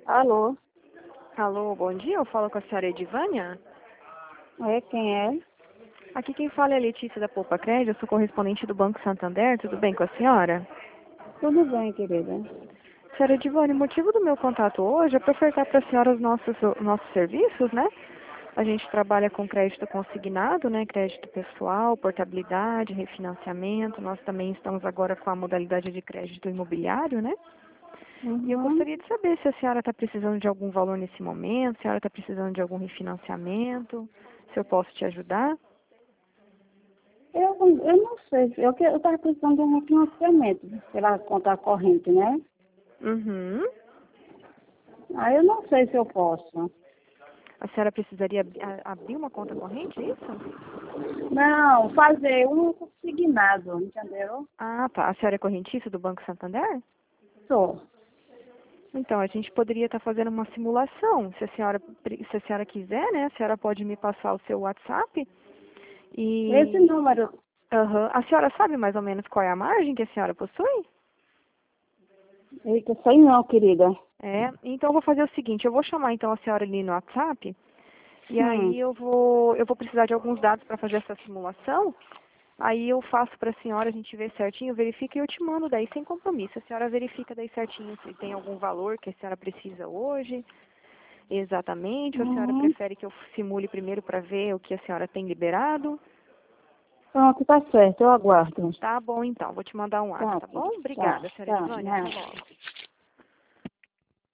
Alô? Alô, bom dia. Eu falo com a senhora Edivânia. É, quem é? Aqui quem fala é a Letícia da Poupa Crédito. Eu sou correspondente do Banco Santander. Tudo bem com a senhora? Tudo bem, querida. Senhora Edivânia, o motivo do meu contato hoje é para ofertar para a senhora os nossos serviços, né? A gente trabalha com crédito consignado, né? Crédito pessoal, portabilidade, refinanciamento. Nós também estamos agora com a modalidade de crédito imobiliário, né? E eu Uhum. gostaria de saber se a senhora está precisando de algum valor nesse momento, se a senhora está precisando de algum refinanciamento, se eu posso te ajudar. Eu não sei, eu estava precisando de um refinanciamento pela conta corrente, né? Uhum. Aí eu não sei se eu posso. A senhora precisaria abrir uma conta corrente, é isso? Não, fazer um consignado, entendeu? Ah, tá. A senhora é correntista do Banco Santander? Sou. Então, a gente poderia estar fazendo uma simulação. Se a senhora quiser, né? A senhora pode me passar o seu WhatsApp. Esse E número, a senhora sabe mais ou menos qual é a margem que a senhora possui? eita, sei não, querida. É, então eu vou fazer o seguinte, eu vou chamar então a senhora ali no WhatsApp, e Hum. aí eu vou precisar de alguns dados para fazer essa simulação. Aí eu faço para a senhora, a gente vê certinho, verifica e eu te mando daí sem compromisso. A senhora verifica daí certinho se tem algum valor que a senhora precisa hoje, exatamente, ou a senhora Uhum. prefere que eu simule primeiro para ver o que a senhora tem liberado? Pronto, tá certo, eu aguardo. Tá bom então, vou te mandar um WhatsApp, Tá, tá bom? tá, Obrigada, senhora tá, Edvânia, até né? logo.